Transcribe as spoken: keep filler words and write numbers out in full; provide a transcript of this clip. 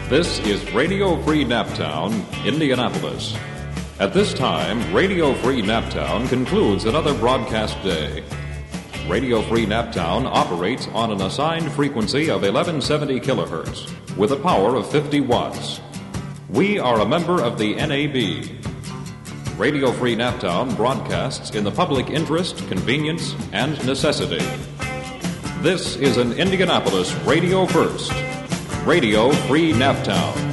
This is Radio Free Naptown, Indianapolis. At this time, Radio Free Naptown concludes another broadcast day. Radio Free Naptown operates on an assigned frequency of eleven seventy kilohertz with a power of fifty watts. We are a member of the N A B. Radio Free Naptown broadcasts in the public interest, convenience, and necessity. This is an Indianapolis Radio First. Radio Free Naptown.